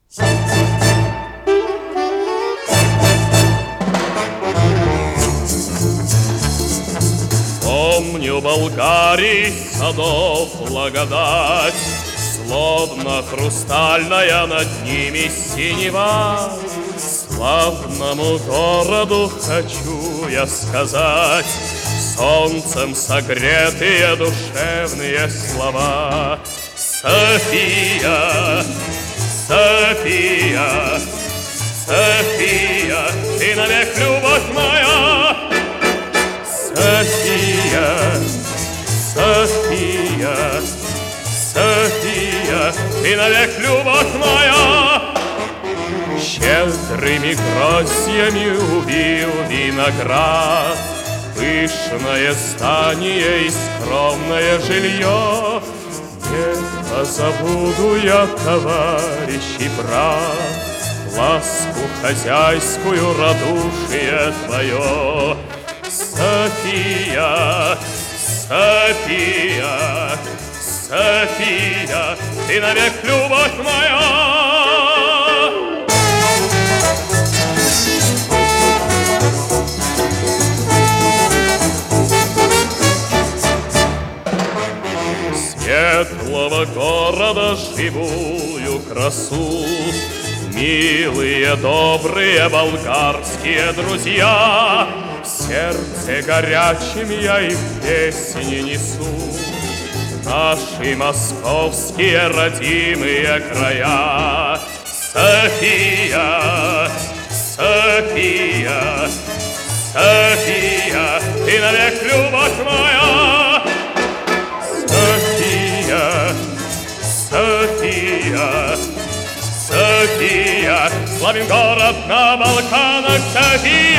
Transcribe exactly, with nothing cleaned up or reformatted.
Помню Болгарии садов благодать, словно хрустальная над ними синева. Славному городу хочу я сказать солнцем согретые душевные слова. София, София, София, ты навек любовь моя. София, София, София, ты навек любовь моя. Щедрыми гроздьями убил виноград, пышное здание и скромное жилье. Не позабуду я, товарищ и брат, ласку хозяйскую, радушие твое. София, София, София, ты навек любовь моя. Светлого города живую красу милые, добрые болгарские друзья в сердце горячим я их песни несу. Наши московские родимые края. София, София, София, ты навек любовь моя. София, София, София, славим город на Балканах. София.